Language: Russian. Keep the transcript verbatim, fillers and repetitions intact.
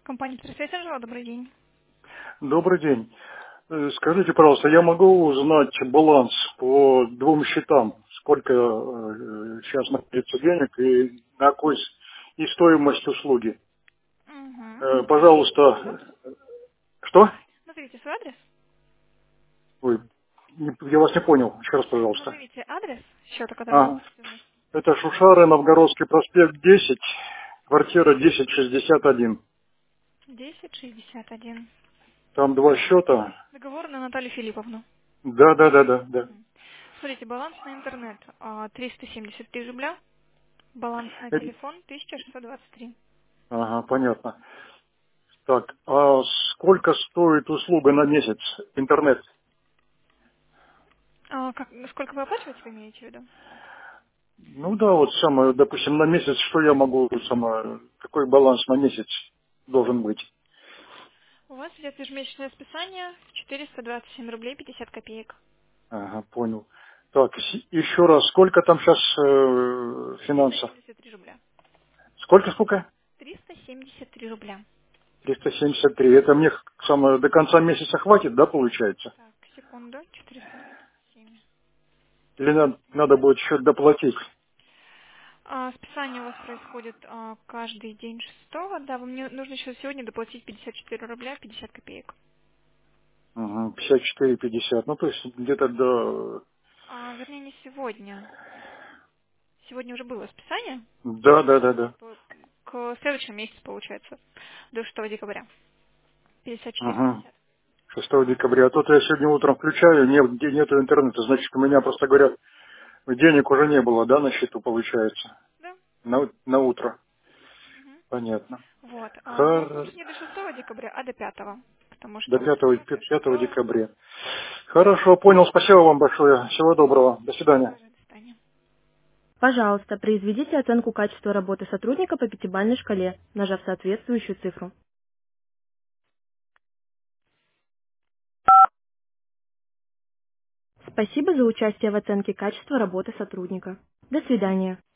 Компания «Тресвет» Анжела, добрый день. Добрый день. Э, Скажите, пожалуйста, я могу узнать баланс по двум счетам, сколько э, сейчас находится денег и на какой с- и стоимость услуги? Угу. Э, Назовите свой адрес. Пожалуйста, что? Назовите свой адрес. Ой, не- я вас не понял. Еще раз, пожалуйста. Назовите адрес счета, который вы А, хотите узнать. это Шушары, Новгородский проспект десять, квартира десять шестьдесят один. десять шестьдесят один. Там два счета. Договор на Наталью Филипповну. Да, да, да, да, да. Мгм. Смотрите, баланс на интернет а, триста семьдесят три рубля, баланс на Э, телефон тысяча шестьсот двадцать три. Ага, понятно. Так, а сколько стоит услуга на месяц интернет? А, как, сколько вы оплачиваете, вы имеете в виду? Ну да, вот самое, допустим, на месяц, что я могу, самое, какой баланс на месяц должен быть? У вас идет ежемесячное списание четыреста двадцать семь рублей пятьдесят копеек. Ага, понял. Так, с- еще раз, сколько там сейчас э, триста финансов? семьдесят три рубля. Сколько, сколько? триста семьдесят три рубля. триста семьдесят три. Это мне самое, до конца месяца хватит, да, получается? Так, секунду. четыреста двадцать семь. Или надо, надо будет счет доплатить? А, списание у вас происходит а, каждый день шестого. Да, вам не- нужно еще сегодня доплатить пятьдесят четыре рубля пятьдесят копеек. Угу, пятьдесят четыре пятьдесят. Ну, то есть где-то до... А, вернее, не сегодня. Сегодня уже было списание. Да, да, да, да. По- К следующему месяцу, получается, до шестого декабря. пятьдесят четыре Угу. пятьдесят. шестого декабря. А тут я сегодня утром включаю, нет, где нету интернета. Значит, у меня просто говорят, денег уже не было, да, на счету получается. Да. На, на утро. Мгм. Понятно. Вот. А, ну, Хор... лучше не до шестого декабря, а до пятого. Потому До что вот пятого пятое, пятого шестое. декабря. Хорошо, понял. Спасибо вам большое. Всего доброго. До Вам свидания. тоже до свидания. Пожалуйста, произведите оценку качества работы сотрудника по пятибалльной шкале, нажав соответствующую цифру. Спасибо за участие в оценке качества работы сотрудника. До свидания.